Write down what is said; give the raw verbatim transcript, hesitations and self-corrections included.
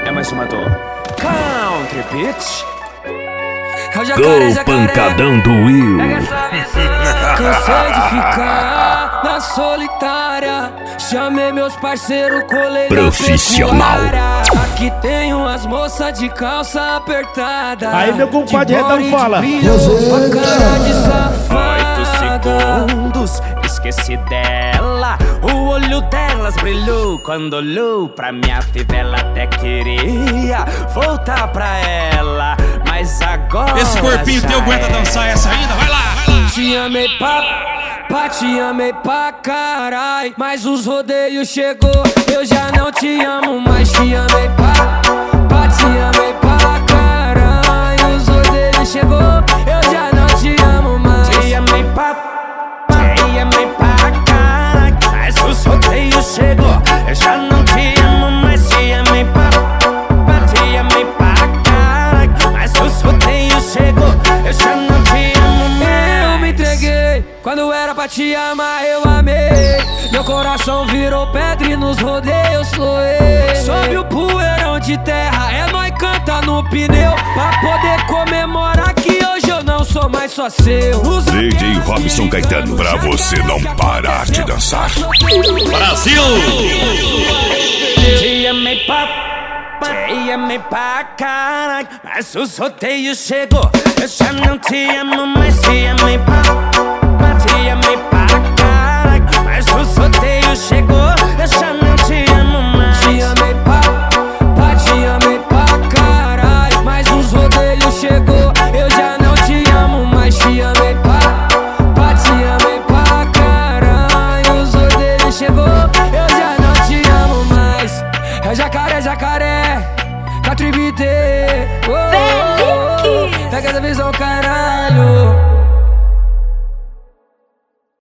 É mais uma do Country Beach. Go pancadão do Will. Cansei de ficar na solitária. Chamei meus parceiros, colei profissional. Aqui tem umas moças de calça apertada. Aí meu compadre Redão fala: cara de safada. Oito segundos, esqueci dela. O olho delas brilhou quando olhou pra minha fivela. Até queria voltar pra ela, mas agora esse corpinho teu aguenta dançar essa ainda? Vai lá, vai lá. Te amei pra, pra te amei pra carai, mas os rodeios chegou, eu já não te amo mais. Te amei pra, pra te amei pra carai, os rodeios chegou, eu já não te amo mais. Te amei pra, te amei pra carai, mas os rodeios chegou, eu já não te amo mais. Te amei pra, pra te amei pra carai, mas os rodeios chegou, eu já não te amo mais. Eu me entreguei, quando era pra te amar eu amei. Meu coração virou pedra e nos rodeios floei. Sobe o poeirão de terra, é nóis canta no pneu, pra poder comemorar que hoje eu não sou mais só seu. D J Robson Caetano, pra você não parar de dançar. Brasil! Te amei pra, te amei pra caralho, mas os rodeios chegou, eu já não te amo mais. Te amei pra, te amei pra caralho, mas os rodeios chegou, eu já não te amo mais. Te amei pra, pra te amei pra caralho, mas os rodeios chegou, eu já não te amo mais. Te amei pra, pra te amei pra caralho, os rodeios chegou, eu já não te amo mais. É jacaré, jacaré, Country Beat, oh, oh, oh. Pega essa visão, cara.